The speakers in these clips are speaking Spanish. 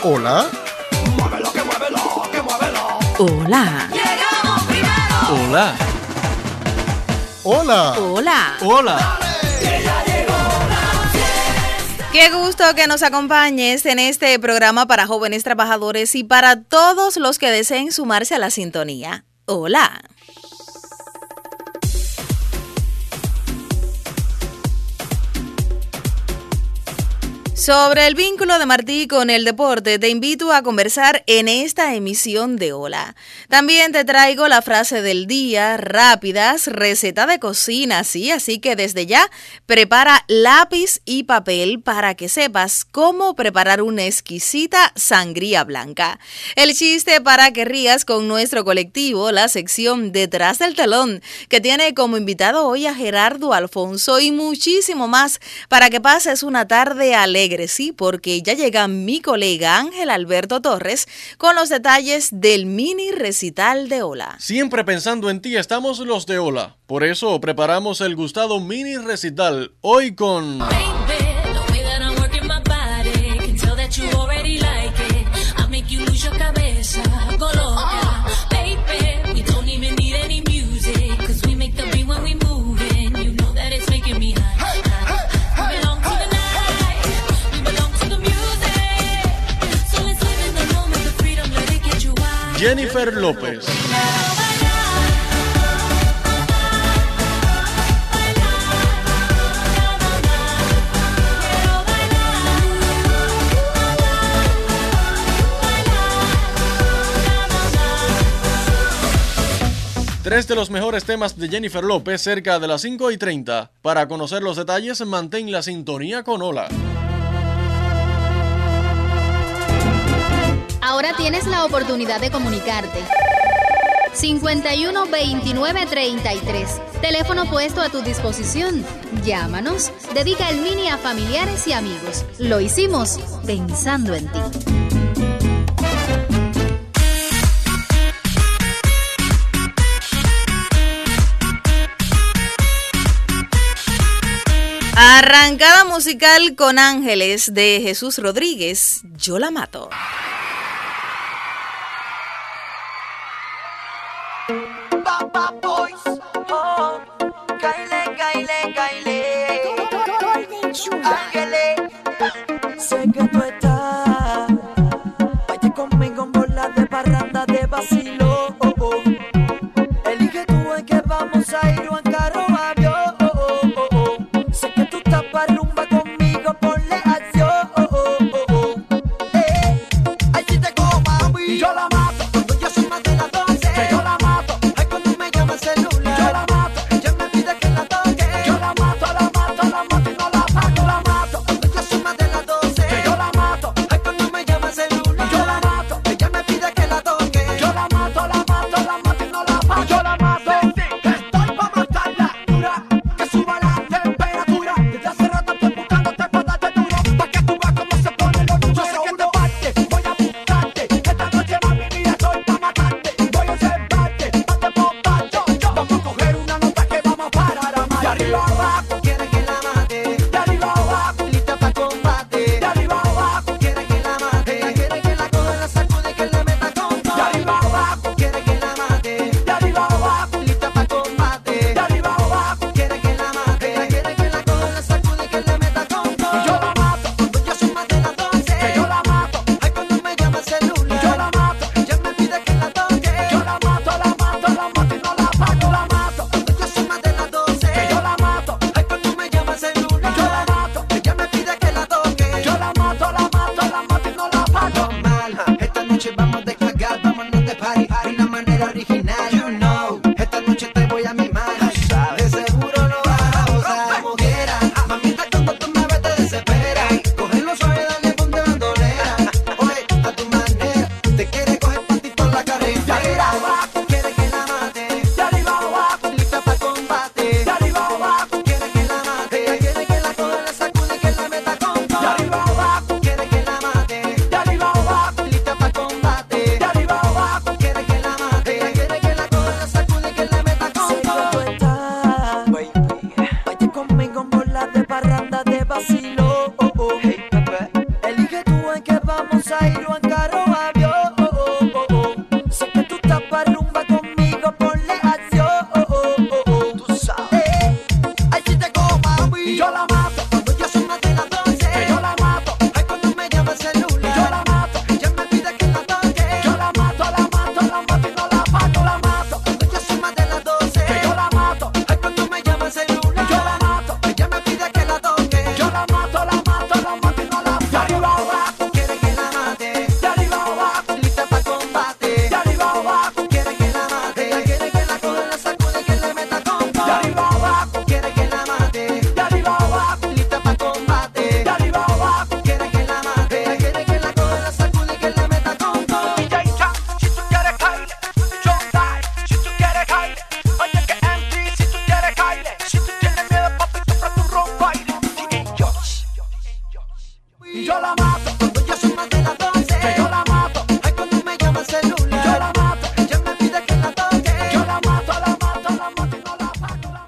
Hola. Muévelo, que muévelo, que muévelo. Hola. Llegamos primero. Hola. Hola. Hola. Hola. Qué gusto que nos acompañes en este programa para jóvenes trabajadores y para todos los que deseen sumarse a la sintonía. Hola. Sobre el vínculo de Martí con el deporte, te invito a conversar en esta emisión de Hola. También te traigo la frase del día, rápidas, receta de cocina, sí, así que desde ya prepara lápiz y papel para que sepas cómo preparar una exquisita sangría blanca. El chiste para que rías con nuestro colectivo, la sección Detrás del Telón, que tiene como invitado hoy a Gerardo Alfonso y muchísimo más para que pases una tarde alegre. Sí, porque ya llega mi colega Ángel Alberto Torres con los detalles del mini recital de Hola. Siempre pensando en ti estamos los de Hola. Por eso preparamos el gustado mini recital hoy con... Jennifer López. Tres de los mejores temas de Jennifer López cerca de las 5:30. Para conocer los detalles, mantén la sintonía con Hola. Ahora tienes la oportunidad de comunicarte. 51 29 33. Teléfono puesto a tu disposición. Llámanos. Dedica el mini a familiares y amigos. Lo hicimos pensando en ti. Arrancada musical con Ángeles de Jesús Rodríguez. Yo la mato. Papa Boys, oh, Kyle, Ángeles, sé que tú estás, vaya conmigo en bolas de parranda de vacilo, oh, oh. Elige tú en que vamos a ir o en carro o avión, oh, oh, oh. Sé que tú estás pa' rumba conmigo, ponle acción, oh, oh, oh, oh. Ay, si te cojo, mami, yo la mato, cuando yo soy más de las 12, que yo la mato, ay, cuando me llama el celular. Y yo la mato cuando ya son más de las 12. Que yo la mato, es cuando me llama el celular. Y yo la mato, ella me pide que la toque. Yo la mato y no la pago.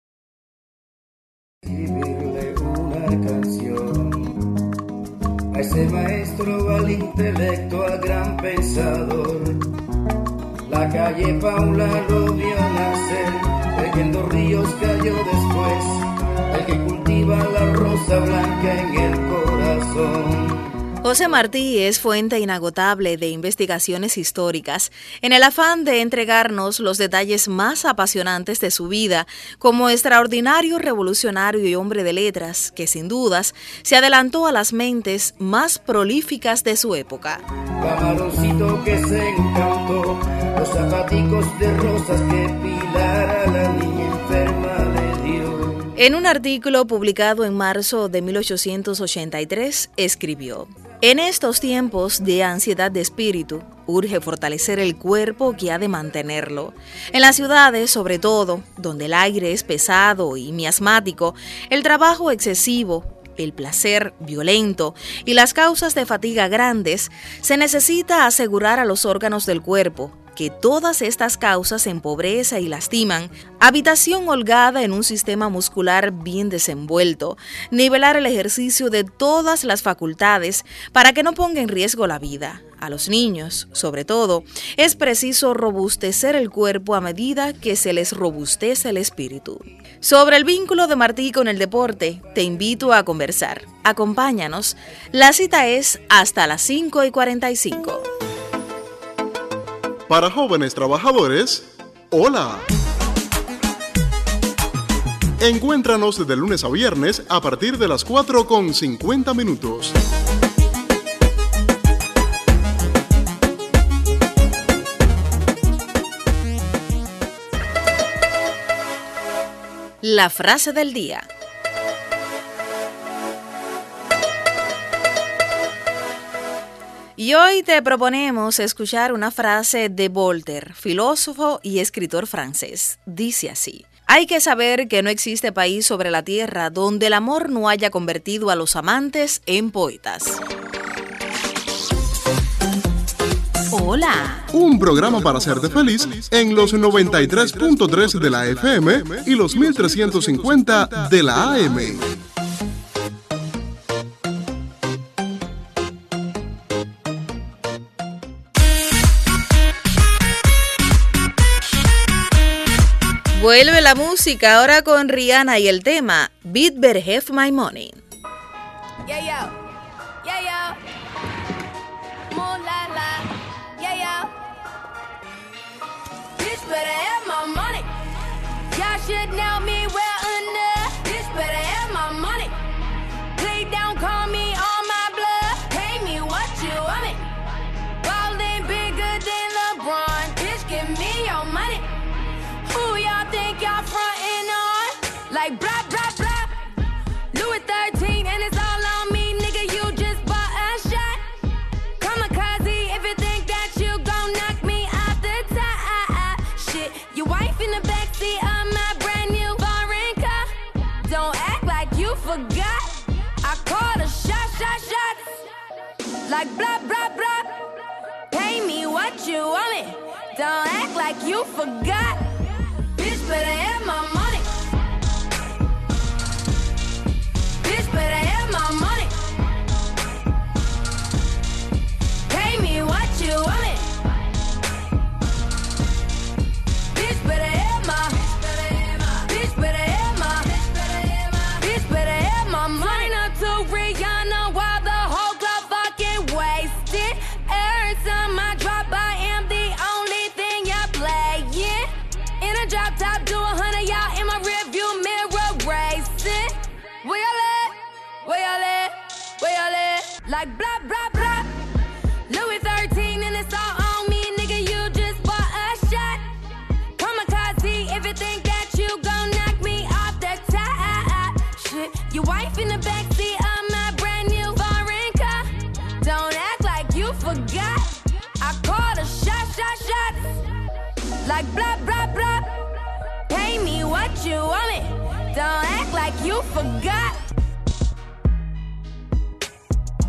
Escribirle una canción a ese maestro, al intelecto, al gran pensador. La calle Paula lo vio nacer, leyendo ríos cayó después, el que cultiva la rosa blanca en el corazón. José Martí es fuente inagotable de investigaciones históricas, en el afán de entregarnos los detalles más apasionantes de su vida como extraordinario revolucionario y hombre de letras que, sin dudas, se adelantó a las mentes más prolíficas de su época. Camaroncito que se encantó, los zapaticos de rosas que Pilar a la niña enferma le dio. En un artículo publicado en marzo de 1883, escribió: en estos tiempos de ansiedad de espíritu, urge fortalecer el cuerpo que ha de mantenerlo. En las ciudades, sobre todo, donde el aire es pesado y miasmático, el trabajo excesivo, el placer violento y las causas de fatiga grandes, se necesita asegurar a los órganos del cuerpo que todas estas causas empobreza y lastiman, habitación holgada en un sistema muscular bien desenvuelto, nivelar el ejercicio de todas las facultades para que no ponga en riesgo la vida. A los niños, sobre todo, es preciso robustecer el cuerpo a medida que se les robustece el espíritu. Sobre el vínculo de Martí con el deporte, te invito a conversar. Acompáñanos. La cita es hasta las 5:45. Para jóvenes trabajadores, ¡hola! Encuéntranos de lunes a viernes a partir de las 4:50. La frase del día. Y hoy te proponemos escuchar una frase de Voltaire, filósofo y escritor francés. Dice así: hay que saber que no existe país sobre la tierra donde el amor no haya convertido a los amantes en poetas. Hola. Un programa para hacerte feliz en los 93.3 de la FM y los 1350 de la AM. Vuelve la música ahora con Rihanna y el tema Beat Better Have My Money. Yeah, yo. Yeah, yo. Moon la la. Yeah, yo. Bitch better have my money. Y'all should know me well enough. Bitch better have my money. Play down, call me on my blood. Pay me what you want it. Ballin' bigger than LeBron. Bitch, give me your money. Who y'all think y'all frontin' on? Like blah, blah, blah. Louis 13 and it's all on me, nigga, you just bought a shot. Kamikaze if you think that you gon' knock me out the top. Shit, your wife in the backseat of my brand new foreign car. Don't act like you forgot. I called a shot. Like blah, blah, blah. Pay me what you want it. Don't act like you forgot. Bitch better have my money. Bitch better have my money. Pay me what you want it. Bitch better have my. Bitch better have my. Bitch better have my money. Sign up to Rihanna while the whole club fucking wasted. Every time I drop, I am the only thing y'all playing. In a drop top, do 100, y'all in my rearview mirror racing. Where y'all at? Where y'all at? Where y'all at? Like blah, blah, blah. Louis 13 and it's all on me, nigga, you just bought a shot. Kamikaze if you think that you gon' knock me off the top. Shit, your wife in the backseat of my brand new foreign car. Don't act like you forgot. I called a shot. Like blah, blah, blah. Pay me what you want it. Don't act like you forgot.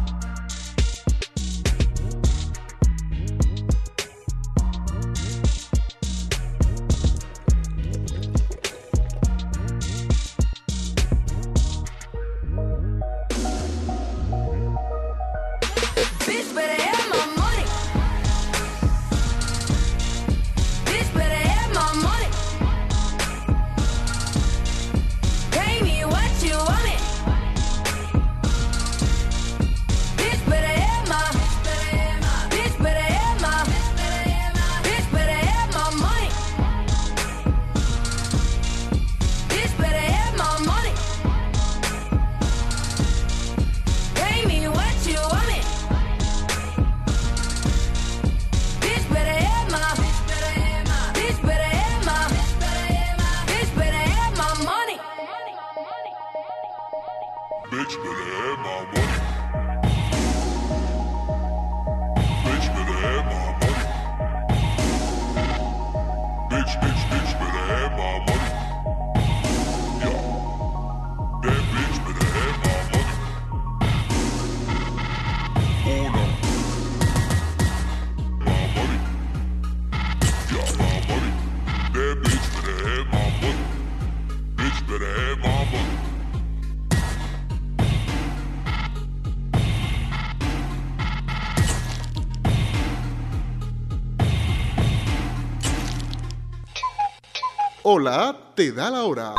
Hola te da la hora.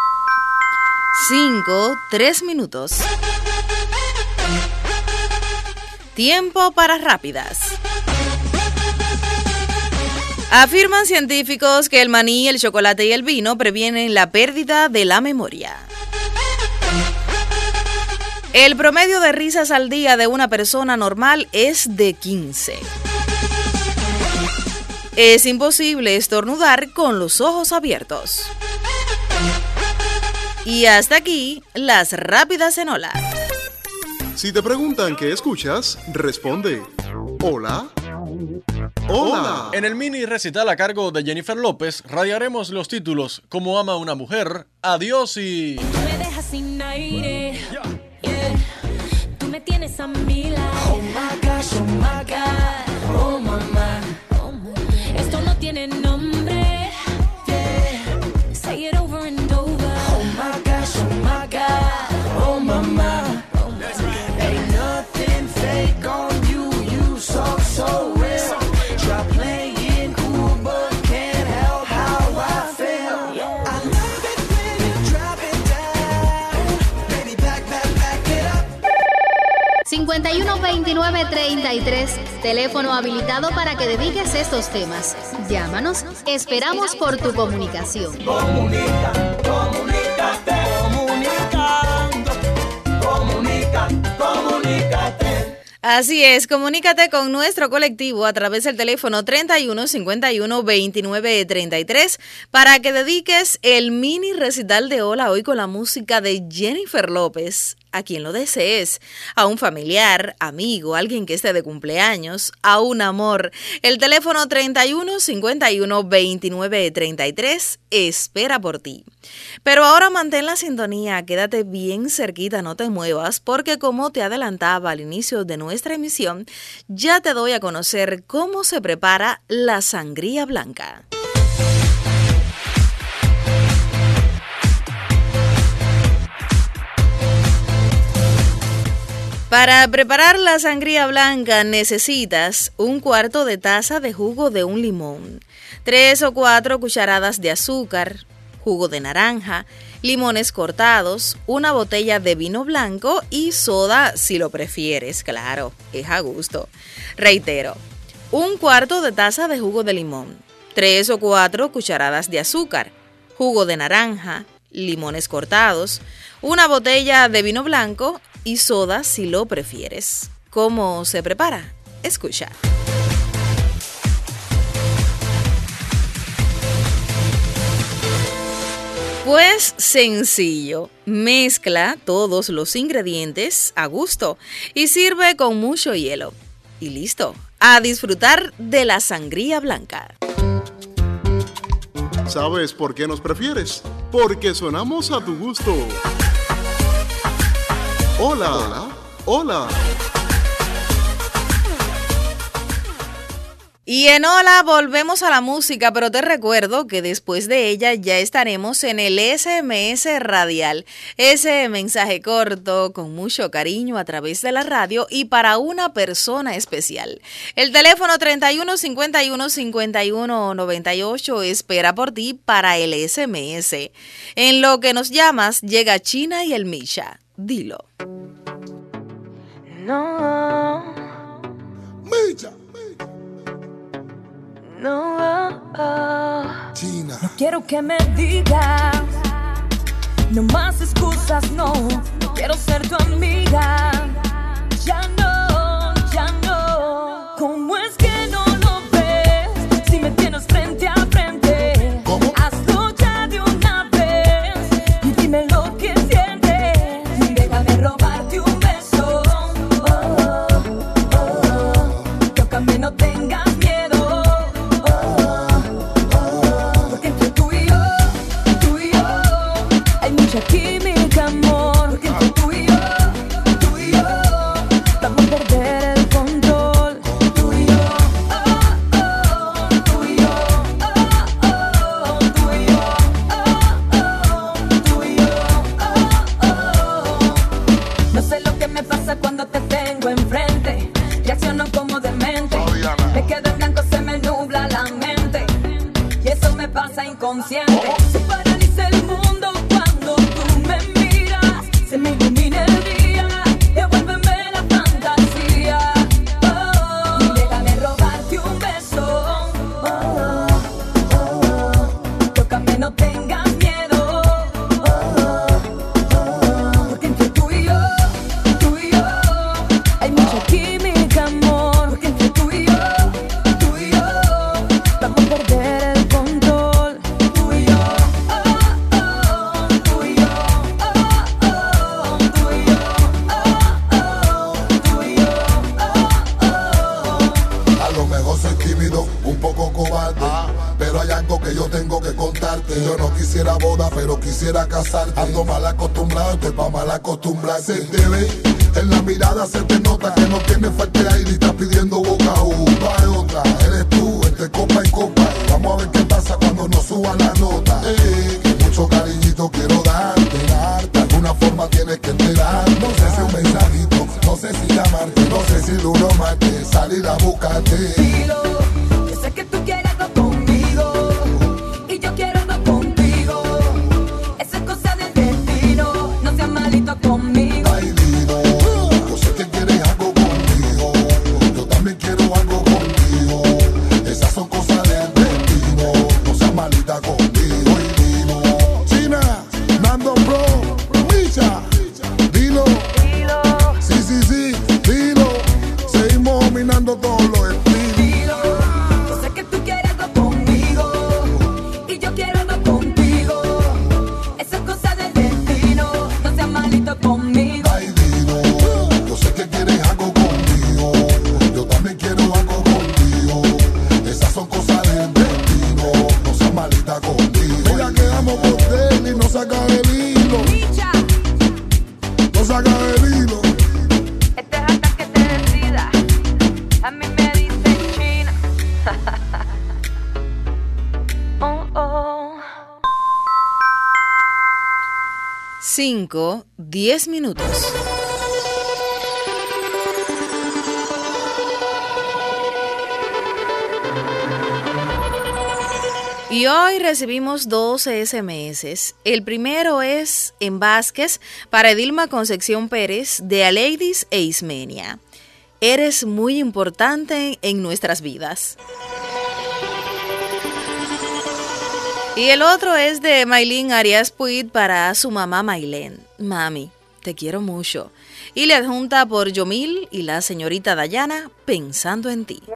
5:03. Tiempo para rápidas. Afirman científicos que el maní, el chocolate y el vino previenen la pérdida de la memoria. El promedio de risas al día de una persona normal es de 15. Es imposible estornudar con los ojos abiertos. Y hasta aquí, las rápidas en Hola. Si te preguntan qué escuchas, responde: Hola. Hola. En el mini recital a cargo de Jennifer López, radiaremos los títulos Cómo ama una mujer, Adiós y... Tú me dejas sin aire, tú me tienes a mi lado. Oh my gosh, oh my God, oh mamá. Esto no tiene nombre, say it over and over. Oh my gosh, oh my God, oh mamá. Ain't nothing fake on you, you so real. Try playing cool, but can't help how I feel. I love it when you drop it down. Baby, back it up. 5129-33, teléfono habilitado para que dediques estos temas. Llámanos, esperamos por tu comunicación. Comunícate. Así es, comunícate con nuestro colectivo a través del teléfono 3151-2933 para que dediques el mini recital de Hola hoy con la música de Jennifer López, a quien lo desees, a un familiar, amigo, alguien que esté de cumpleaños, a un amor. El teléfono 3151-2933 espera por ti. Pero ahora mantén la sintonía, quédate bien cerquita, no te muevas, porque como te adelantaba al inicio de nuestra emisión, ya te doy a conocer cómo se prepara la sangría blanca. Para preparar la sangría blanca necesitas 1/4 de taza de jugo de un limón, 3 o 4 cucharadas de azúcar, jugo de naranja, limones cortados, una botella de vino blanco y soda si lo prefieres, claro, es a gusto. Reitero, 1/4 de taza de jugo de limón, 3 o 4 cucharadas de azúcar, jugo de naranja, limones cortados, una botella de vino blanco y soda si lo prefieres. ¿Cómo se prepara? Escucha. Pues sencillo, mezcla todos los ingredientes a gusto y sirve con mucho hielo. Y listo, a disfrutar de la sangría blanca. ¿Sabes por qué nos prefieres? Porque sonamos a tu gusto. Hola, hola, hola. Y en Hola volvemos a la música, pero te recuerdo que después de ella ya estaremos en el SMS radial. Ese mensaje corto, con mucho cariño a través de la radio y para una persona especial. El teléfono 3151-5198 espera por ti para el SMS. En lo que nos llamas, llega China y el Misha. Dilo. No. Misha. No, China. no quiero que me digas, no más excusas, no quiero ser tu amiga, ya no, ¿cómo es que no lo ves? Si me tienes frente a frente, ¿cómo? Hazlo ya de una vez y dime lo que sientes, déjame robarte un beso, tócame, no tengas miedo. Química, amor, porque entre tú y yo, vamos a perder el control. Tú y yo, tú y yo, tú y yo, tú y yo. No sé lo que me pasa cuando te tengo enfrente. Reacciono como demente. Me quedo en blanco, se me nubla la mente. Y eso me pasa inconsciente. que yo tengo que contarte. Yo no quisiera boda, pero quisiera casarte. Ando mal acostumbrado, estoy pa' mal acostumbrarse. Se te ve, en la mirada se te nota que no tienes falta de aire y estás pidiendo boca a uno. No hay otra, eres tú, entre copa y copa. Vamos a ver qué pasa cuando nos suba la nota. Que mucho cariñito quiero darte. De alguna forma tienes que enterar. No sé si un mensajito, no sé si llamarte, no sé si lunes o martes salir a buscarte. Dilo, yo sé que tú quieres algo conmigo y yo quiero algo contigo. Eso es cosa del destino, no seas malito conmigo. Ay, dilo, yo sé que quieres algo conmigo, yo también quiero algo contigo. Esas son cosas del destino, no seas malita conmigo. Ay, dilo, China, Nando Bro, Micha, dilo, sí, dilo. Seguimos dominando todos los estilos. Yo sé que tú quieres algo conmigo y yo quiero algo contigo. Eso es cosa del destino, no seas malito conmigo. Ay, dilo, yo sé que quieres algo conmigo, yo también quiero algo contigo. Esas son cosas del destino, no seas malita conmigo. Mira, quedamos por él y no saca el hilo. No saca el hilo. Este es hasta que te decida. A mí me dicen China. Oh, oh. 5:10 minutos. Y hoy recibimos 12 SMS. El primero es en Vázquez para Edilma Concepción Pérez de Aleidis e Ismenia. Eres muy importante en nuestras vidas. Y el otro es de Maylin Arias Puig para su mamá Maylén. Mami, te quiero mucho. Y le adjunta por Yomil y la señorita Dayana, pensando en ti.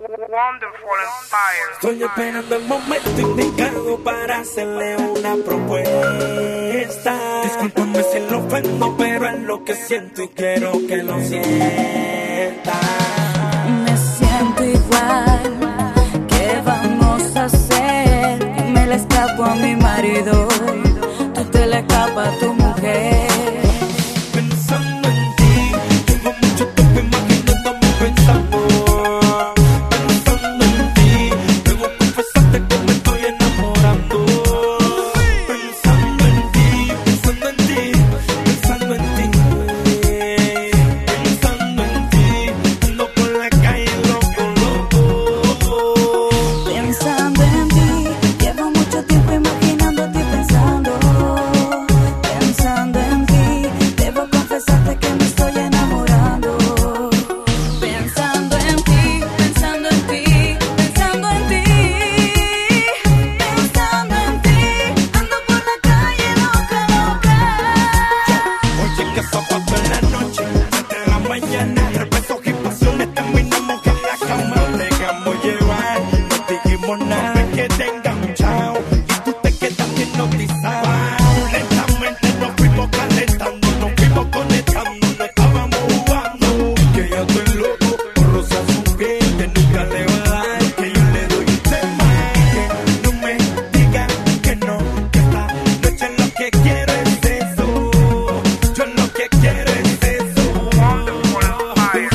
Estoy esperando el momento indicado para hacerle una propuesta. Discúlpame si lo ofendo, pero es lo que siento y quiero que lo sienta. Me siento igual, ¿qué vamos a hacer? Me le escapo a mi marido, tú te le escapas a tu mujer. Pensando en ti, tengo mucho tiempo imaginándome pensando. Pensando en ti, debo confesarte que me estoy enamorando. Pensando en ti, pensando en ti, pensando en ti. Pensando en ti, ando por la calle loco, loco. Pensando en ti, llevo mucho tiempo imaginándote y pensando. Pensando en ti, debo confesarte que me estoy enamorando. Pensando en ti, pensando en ti, pensando en ti. Pensando en ti, ando por la calle loca, loca. Oye, que zapato en la noche, 7 de la mañana, 3 besos y pasiones, terminamos en la cama. Nos dejamos llevar, no dijimos nada, ves que te enganchado y tú te quedas hipnotizada. Lentamente nos fuimos calentando, nos fuimos conectando, no estábamos jugando. Que yo estoy loco por rozar su piel, que nunca le va a dar, que yo le doy un tema. Que no me diga que no, que esta noche lo que quiero es eso. Yo lo que quiero es eso.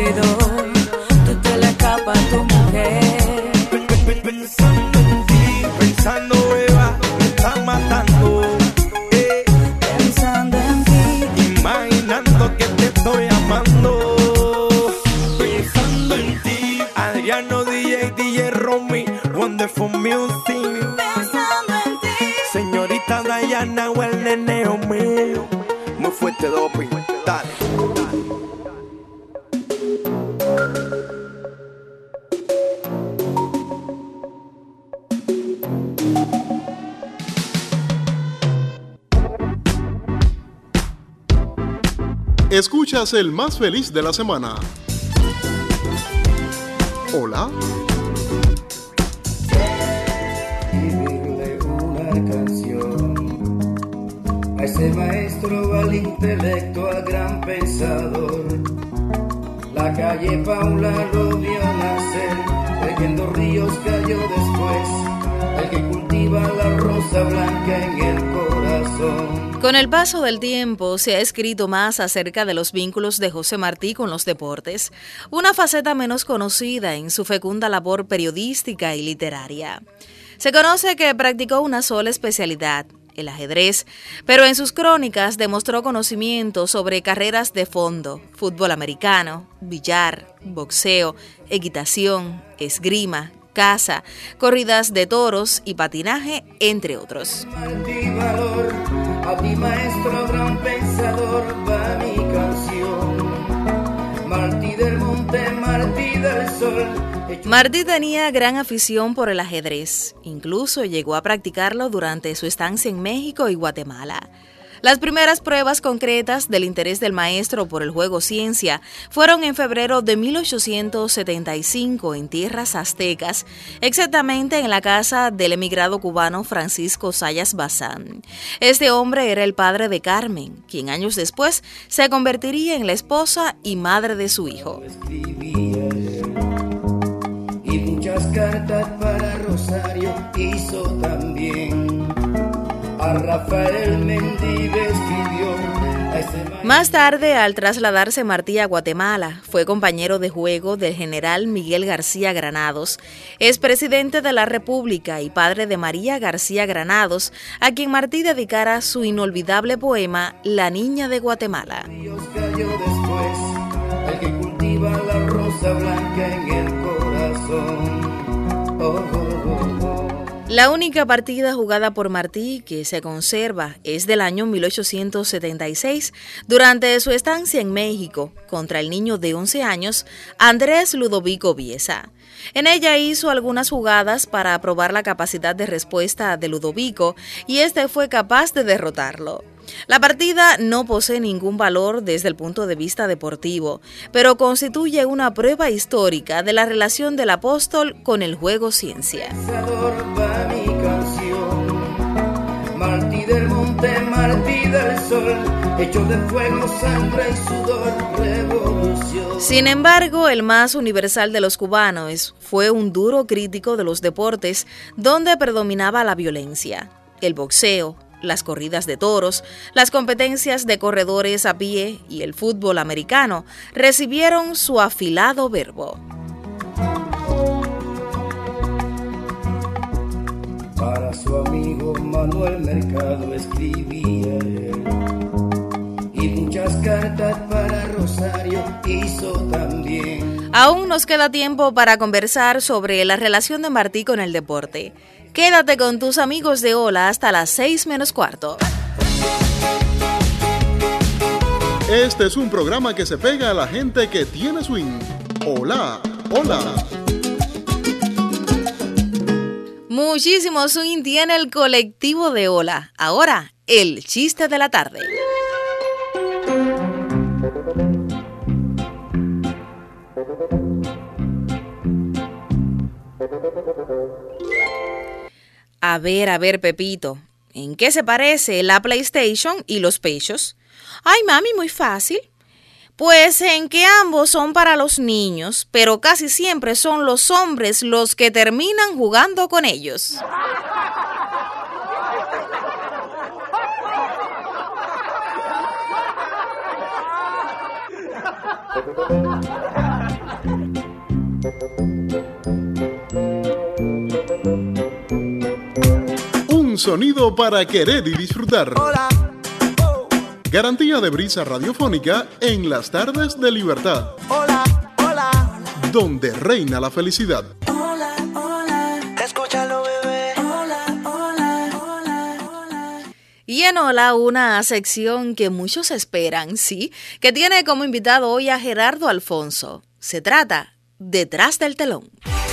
descuido, tú te le escapas a tu mujer. Pensando en ti, pensando beba, me está matando. Pensando en ti, imaginando que te estoy amando. Pensando en ti, Adriano DJ Romy, Wonderful Music. pensando en ti. Señorita Diana o el neneo mío. Muy fuerte doping, dale. Escuchas el más feliz de la semana. Hola. Escribirle una canción a ese maestro, al intelecto, al gran pensador. La calle Paula lo vio nacer, leyendo ríos cayó después, el que cultiva la rosa blanca en el corazón. Con el paso del tiempo se ha escrito más acerca de los vínculos de José Martí con los deportes, una faceta menos conocida en su fecunda labor periodística y literaria. Se conoce que practicó una sola especialidad, el ajedrez, pero en sus crónicas demostró conocimiento sobre carreras de fondo, fútbol americano, billar, boxeo, equitación, esgrima, caza, corridas de toros y patinaje, entre otros. Martí valor, a ti maestro gran pensador va mi canción. Martí del monte, Martí del sol. Martí tenía gran afición por el ajedrez, incluso llegó a practicarlo durante su estancia en México y Guatemala. Las primeras pruebas concretas del interés del maestro por el juego ciencia fueron en febrero de 1875 en tierras aztecas, exactamente en la casa del emigrado cubano Francisco Zayas Bazán. Este hombre era el padre de Carmen, quien años después se convertiría en la esposa y madre de su hijo. Y muchas cartas para Rosario hizo también. A Rafael Mendive escribió. Más tarde, al trasladarse Martí a Guatemala, fue compañero de juego del general Miguel García Granados, expresidente de la República y padre de María García Granados, a quien Martí dedicara su inolvidable poema La Niña de Guatemala. Dios cayó después, el que cultiva la rosa blanca en el corazón. Oh, oh, oh, oh. La única partida jugada por Martí que se conserva es del año 1876, durante su estancia en México, contra el niño de 11 años, Andrés Ludovico Biesa. En ella hizo algunas jugadas para probar la capacidad de respuesta de Ludovico y este fue capaz de derrotarlo. La partida no posee ningún valor desde el punto de vista deportivo, pero constituye una prueba histórica de la relación del apóstol con el juego ciencia. Va mi canción. Martí del monte, Martí del sol, hecho de fuego, sangre y sudor, revolución. Sin embargo, el más universal de los cubanos fue un duro crítico de los deportes donde predominaba la violencia, el boxeo, las corridas de toros, las competencias de corredores a pie y el fútbol americano recibieron su afilado verbo. Para su amigo Manuel Mercado escribía él, y muchas cartas para Rosario hizo también. Aún nos queda tiempo para conversar sobre la relación de Martí con el deporte. Quédate con tus amigos de Hola hasta las 6:15. Este es un programa que se pega a la gente que tiene swing. Hola, hola. Muchísimo swing tiene el colectivo de Hola. Ahora, el chiste de la tarde. A ver, Pepito, ¿en qué se parece la PlayStation y los pechos? Ay, mami, muy fácil. Pues en que ambos son para los niños, pero casi siempre son los hombres los que terminan jugando con ellos. sonido para querer y disfrutar. Garantía de brisa radiofónica en las tardes de libertad. Donde reina la felicidad. Escúchalo, bebé. Y en Hola, una sección que muchos esperan, sí, que tiene como invitado hoy a Gerardo Alfonso. Se trata Detrás del Telón.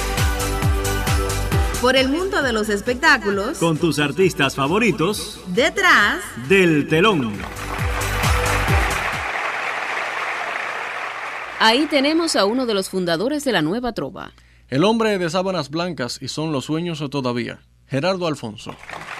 Por el mundo de los espectáculos, con tus artistas favoritos, Detrás del Telón. Ahí tenemos a uno de los fundadores de la nueva trova. El hombre de sábanas blancas y son los sueños todavía, Gerardo Alfonso.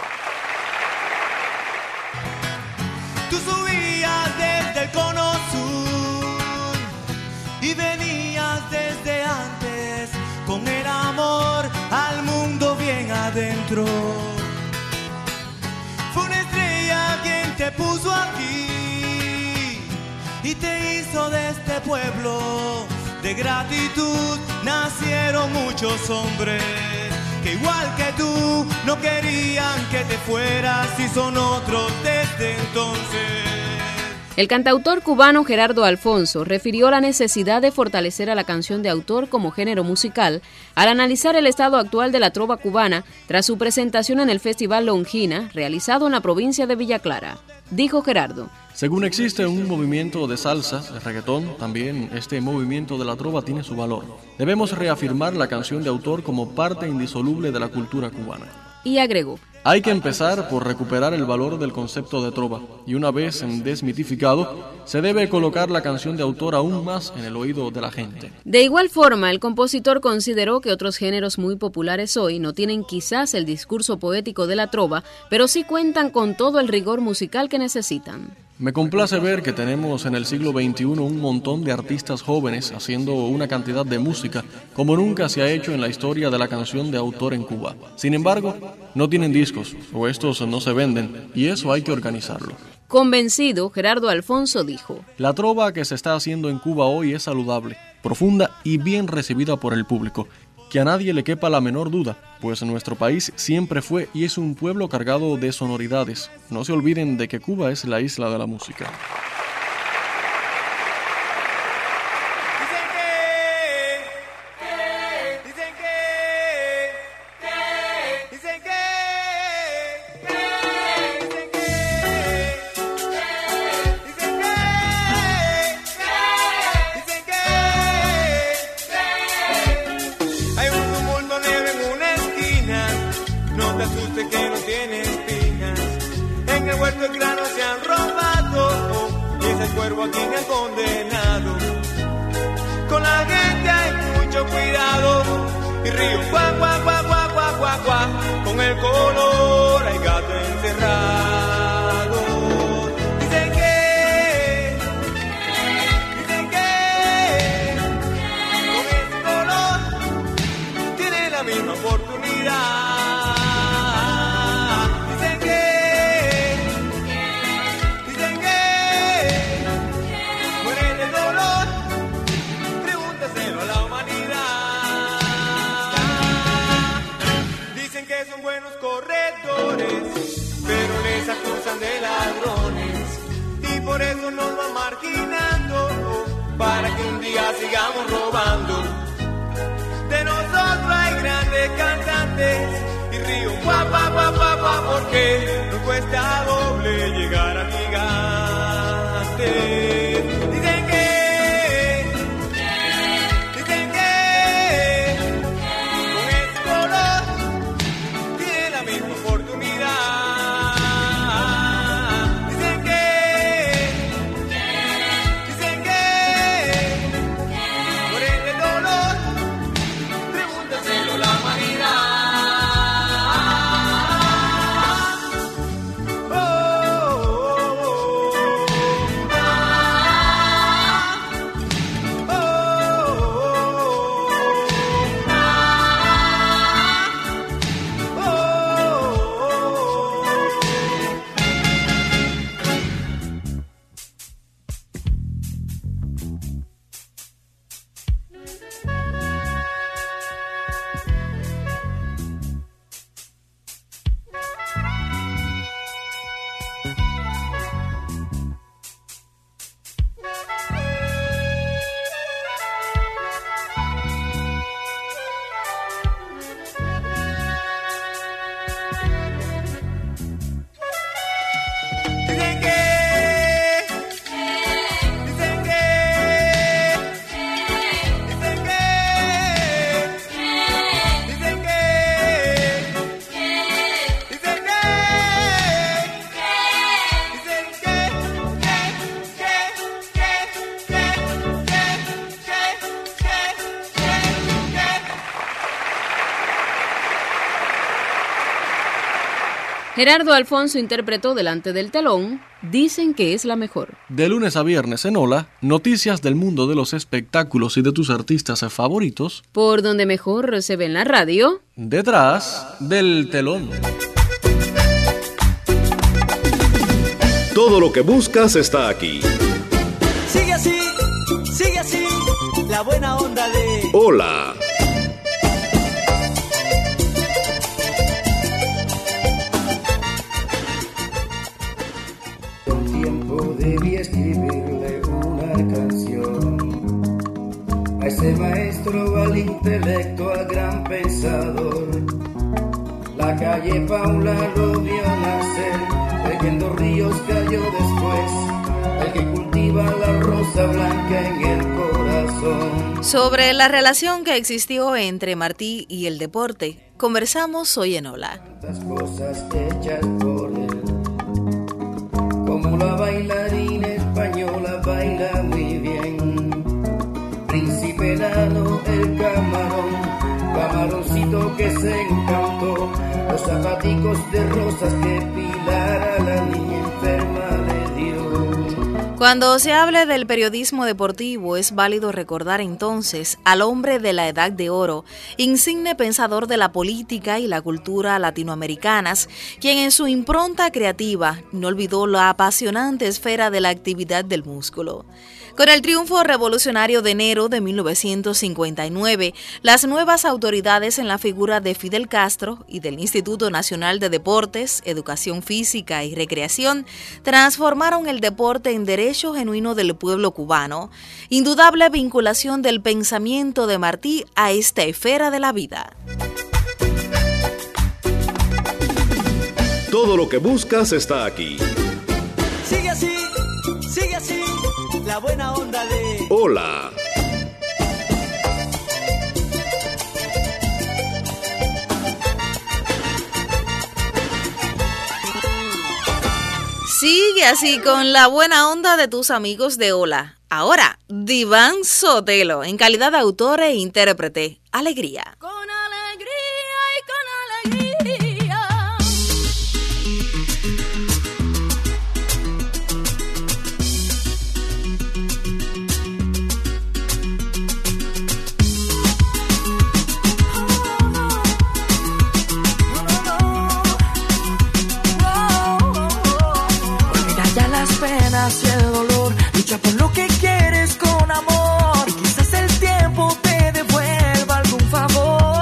Tú subías desde el cono sur y venías desde antes con el amor al mundo bien adentro. Fue una estrella quien te puso aquí y te hizo de este pueblo. De gratitud nacieron muchos hombres que igual que tú no querían que te fueras y son otros desde entonces. El cantautor cubano Gerardo Alfonso refirió la necesidad de fortalecer a la canción de autor como género musical al analizar el estado actual de la trova cubana tras su presentación en el Festival Longina, realizado en la provincia de Villa Clara. Dijo Gerardo: según existe un movimiento de salsa, de reggaetón, también este movimiento de la trova tiene su valor. Debemos reafirmar la canción de autor como parte indisoluble de la cultura cubana. Y agregó: hay que empezar por recuperar el valor del concepto de trova, y una vez desmitificado, se debe colocar la canción de autor aún más en el oído de la gente. De igual forma, el compositor consideró que otros géneros muy populares hoy no tienen quizás el discurso poético de la trova, pero sí cuentan con todo el rigor musical que necesitan. Me complace ver que tenemos en el siglo XXI un montón de artistas jóvenes haciendo una cantidad de música como nunca se ha hecho en la historia de la canción de autor en Cuba. Sin embargo, no tienen discos o estos no se venden y eso hay que organizarlo. Convencido, Gerardo Alfonso dijo: la trova que se está haciendo en Cuba hoy es saludable, profunda y bien recibida por el público. Que a nadie le quepa la menor duda, pues nuestro país siempre fue y es un pueblo cargado de sonoridades. No se olviden de que Cuba es la isla de la música. Con el color hay gato encerrado. Dicen que con ese color tiene la misma oportunidad. Dicen que mueren de dolor. Pregúntaselo a la humanidad. Que son buenos corredores, pero les acusan de ladrones y por eso nos van marginando para que un día sigamos robando. De nosotros hay grandes cantantes y río guap, guap, guap, guap, guap, porque nos cuesta doble llegar a gigantes. Dicen que Gerardo Alfonso interpretó Delante del telón, Dicen que es la mejor. De lunes a viernes en Hola, noticias del mundo de los espectáculos y de tus artistas favoritos. Por donde mejor se ve en la radio. Detrás del telón. Todo lo que buscas está aquí. Sigue así, la buena onda de Hola. Debí escribirle una canción a ese maestro, al intelecto, al gran pensador. La calle Paula lo vio nacer, tejiendo ríos cayó después, el que cultiva la rosa blanca en el corazón. Sobre la relación que existió entre Martí y el deporte, conversamos hoy en Hola. Tantas cosas hechas por él, como la bailarina española baila muy bien. Príncipe enano, el camaroncito que se encantó, los zapaticos de rosas que Pilar a la niña enferma le dio. Cuando se hable del periodismo deportivo, es válido recordar entonces al hombre de la Edad de Oro, insigne pensador de la política y la cultura latinoamericanas, quien en su impronta creativa no olvidó la apasionante esfera de la actividad del músculo. Con el triunfo revolucionario de enero de 1959, las nuevas autoridades en la figura de Fidel Castro y del Instituto Nacional de Deportes, Educación Física y Recreación transformaron el deporte en derecho genuino del pueblo cubano, indudable vinculación del pensamiento de Martí a esta esfera de la vida. Todo lo que buscas está aquí. Sigue así, la buena onda de Hola. Sigue así con la buena onda de tus amigos de Hola. Ahora, Diván Sotelo, en calidad de autor e intérprete. Alegría. Con alegría y con alegría. Olvida ya las penas y el dolor, lucha por lo que quieres con amor, y quizás el tiempo te devuelva algún favor.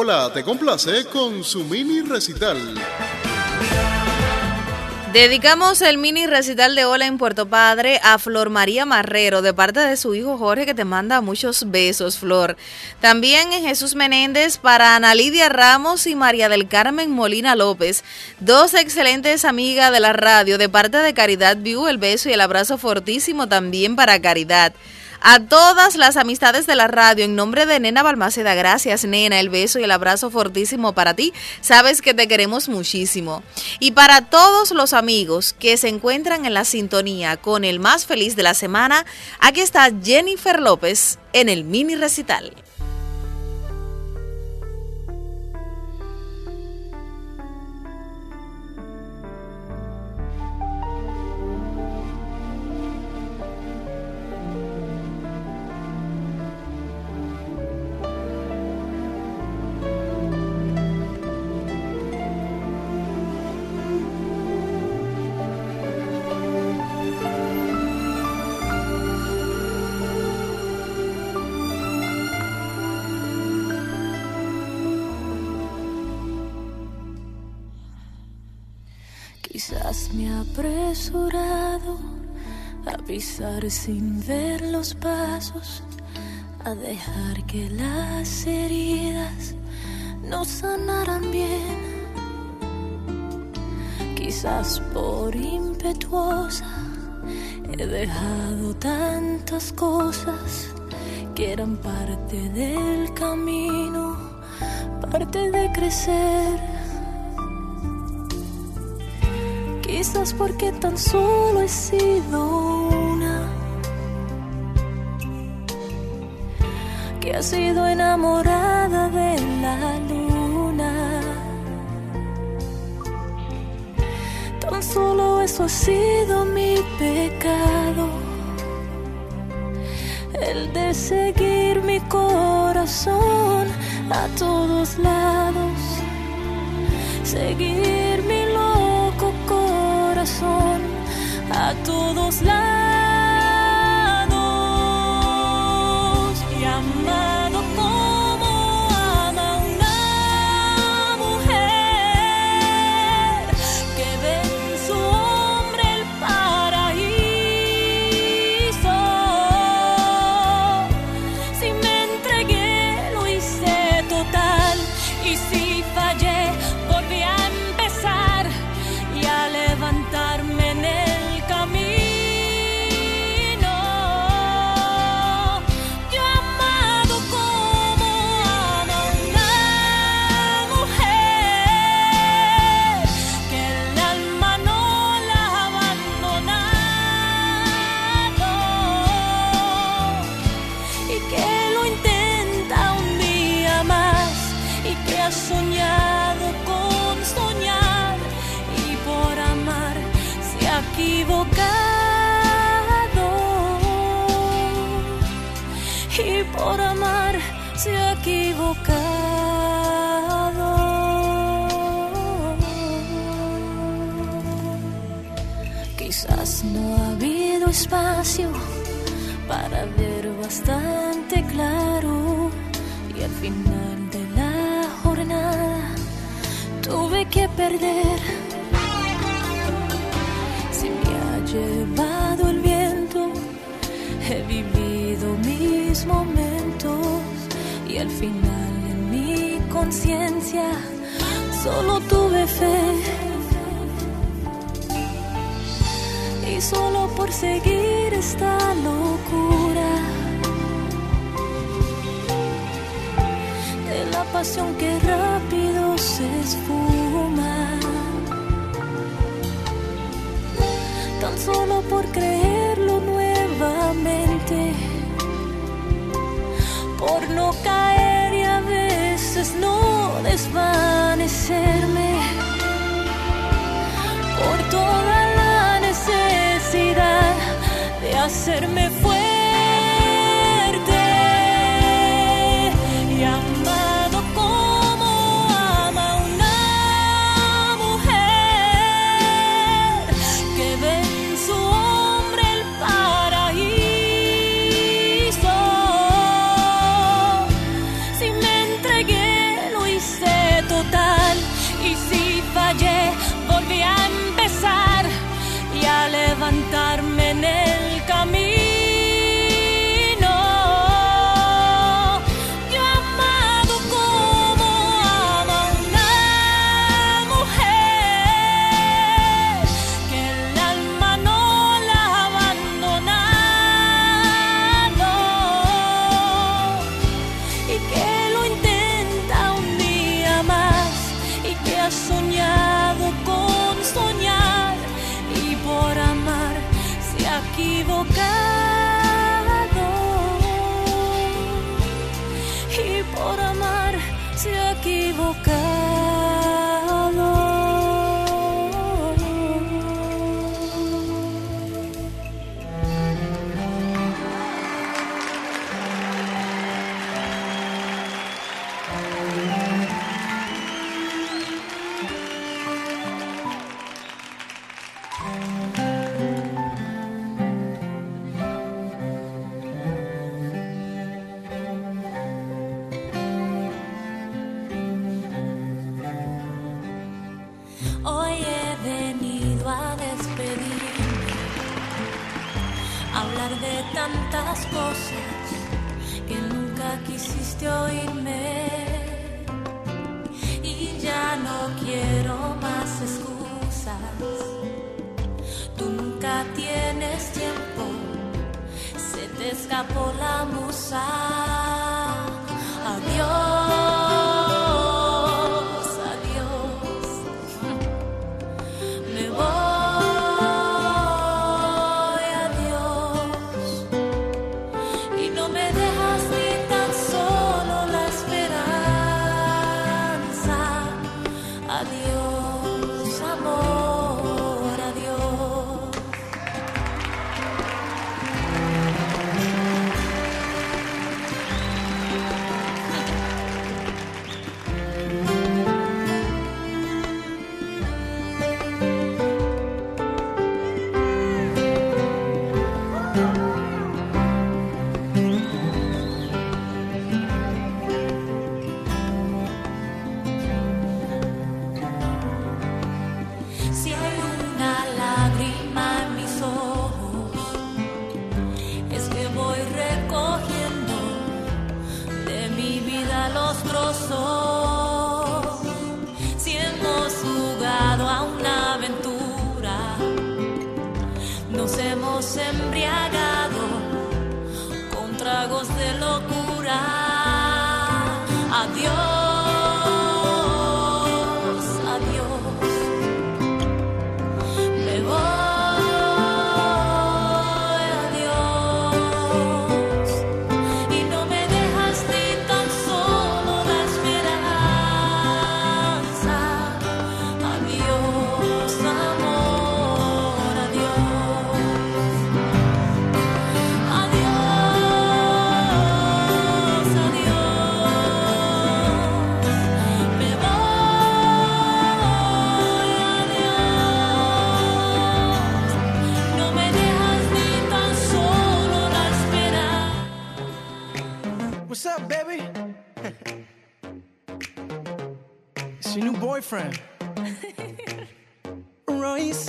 Ola te complace con su mini recital. Dedicamos el mini recital de Ola en Puerto Padre a Flor María Marrero, de parte de su hijo Jorge, que te manda muchos besos, Flor. También en Jesús Menéndez para Ana Lidia Ramos y María del Carmen Molina López, dos excelentes amigas de la radio, de parte de Caridad View, el beso y el abrazo fortísimo también para Caridad. A todas las amistades de la radio, en nombre de Nena Balmaceda, gracias Nena, el beso y el abrazo fortísimo para ti, sabes que te queremos muchísimo. Y para todos los amigos que se encuentran en la sintonía con el más feliz de la semana, aquí está Jennifer López en el mini recital. Quizás me he apresurado a pisar sin ver los pasos, a dejar que las heridas no sanaran bien. Quizás por impetuosa he dejado tantas cosas que eran parte del camino, parte de crecer. Quizás porque tan solo he sido una que ha sido enamorada de la luna. Tan solo eso ha sido mi pecado, el de seguir mi corazón a todos lados, seguir mi loco corazón a todos lados, y amado como ama una mujer que ve en su hombre el paraíso. Si me entregué lo hice total, y si fallé volví a empezar y a levantarme en el camino. Yo he amado como ama una mujer que el alma no la ha abandonado y que lo intenta un día más, y que ha soñado con soñar, y por amar se ha equivocado, y por amar se ha equivocado. Quizás no ha habido espacio para ver bastante claro, y al final de la jornada tuve que perder. Si me ha llevado el viento, he vivido mis momentos, y al final en mi conciencia solo tuve fe. Y solo por seguir esta locura de la pasión que rápido se esfuma, tan solo por creerlo nuevamente, por no caer y a veces no desvanecerme, por toda la necesidad de hacerme fuerte. Y amado como ama una mujer que ve en su hombre el paraíso. Si me entregué lo hice hablar de tantas cosas que nunca quisiste oírme. Y ya no quiero más excusas. Tú nunca tienes tiempo, se te escapó la musa. Adiós, adiós. Me voy, adiós. Y no me dejas ni tan solo la esperanza. Adiós, amor, adiós. Si hay una lágrima en mis ojos, es que voy recogiendo de mi vida los trozos. Si hemos jugado a una aventura, nos hemos embriagado con tragos de locura. Adiós, adiós. Me voy, adiós. Y no me dejas ni tan solo la esperanza. Adiós, amor, adiós. Adiós, adiós. Me voy, adiós. No me dejas ni tan solo la esperanza. What's up, baby? It's your new boyfriend, Royce.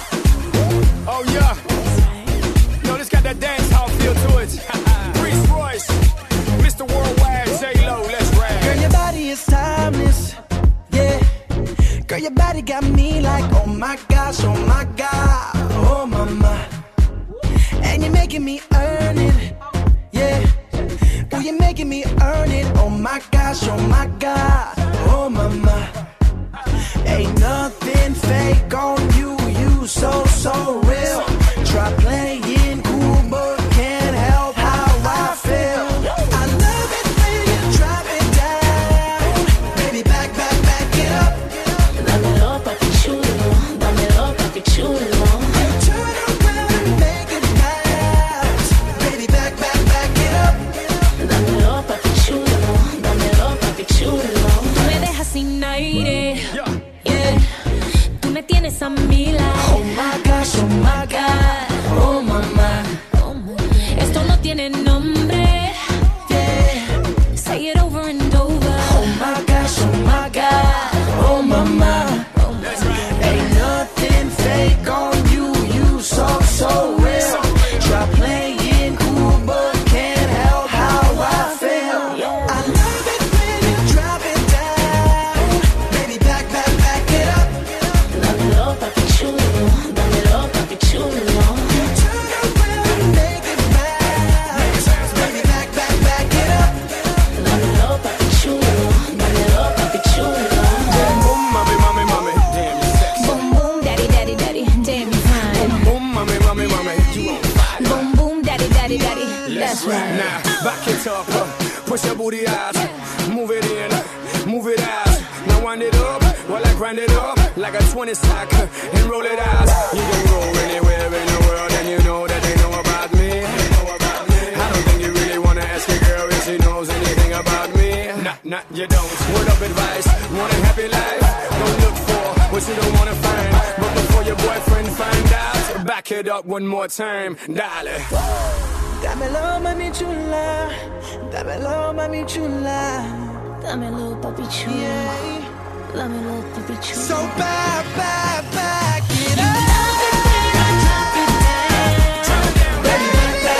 Oh yeah. Yo, this got that dance hall feel to it. Reese Royce, Mr. Worldwide, J-Lo, let's rap. Girl, your body is timeless, yeah. Girl, your body got me like, oh my gosh, oh my God, oh my my. And you're making me earn it, yeah. Oh, you're making me earn it, oh my gosh, oh my God, oh my my. Ain't nothing fake on you, you so, so real. Try playing cool, but can't help how I feel. I love it when you drop it down. Baby, back, back, back it up. Dámelo, papi chulo, dámelo, papi chulo. Turn around and make it bounce. Baby, back, back, back it up. Dámelo, papi chulo, dámelo, papi chulo. Tú me dejas sin aire, yeah. Tú me tienes a mi lado. Oh my gosh, oh my God, oh mamá. Esto no tiene nombre, Yeah. say it over and over. Oh my gosh, oh my God, oh mamá. Ain't nothing fake on you, you so, so real. Try playing cool, but can't help how I feel. I love it when you drop it down. Baby, back, back, back it up. Dámelo, papi chulo, dámelo, papi chulo. Turn around and make it bounce. Baby, back, back, back it up. Dámelo, papi chulo, dámelo, papi chulo. Boom, mommy, mommy, mommy. Damn, you're sexy. Boom, boom, daddy, daddy, daddy, damn you fine. Boom, mommy, mommy, mommy. You on fire. Boom, boom, daddy, daddy, daddy, that's right. Now, back it up, push your booty out, move it in, move it out. Now wind it up, while I grind it up like a 20 sack and roll it out. You can go anywhere in the world and you know that they know about me. I don't think you really wanna ask a girl if she knows anything about me. Nah, you don't. Word of advice, want a happy life. Don't look for what you don't wanna find. But before your boyfriend find out, back it up one more time, darling. Dámelo, mami chula. Dámelo, mami chula. Dámelo, papi chulo. Yeah. Dámelo, papi chulo. So back, back, back it up. Baby, back,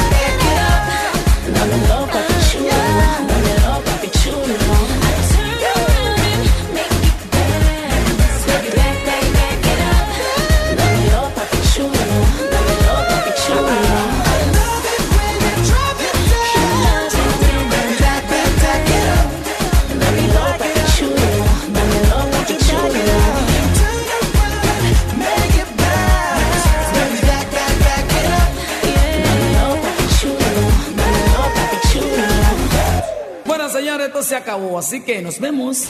se acabó, así que nos vemos.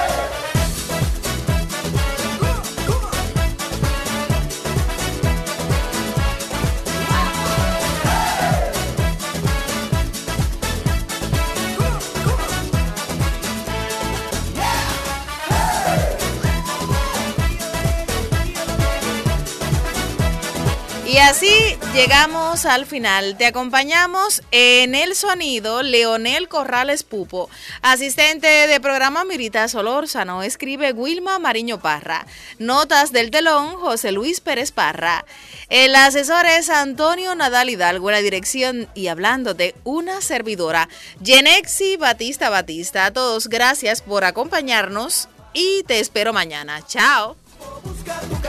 Y así llegamos al final. Te acompañamos en el sonido Leonel Corrales Pupo. Asistente de programa Mirita Solórzano. Escribe Wilma Mariño Parra. Notas del telón José Luis Pérez Parra. El asesor es Antonio Nadal Hidalgo. En la dirección y hablándote una servidora Yenexi Batista Batista. A todos gracias por acompañarnos y te espero mañana. Chao.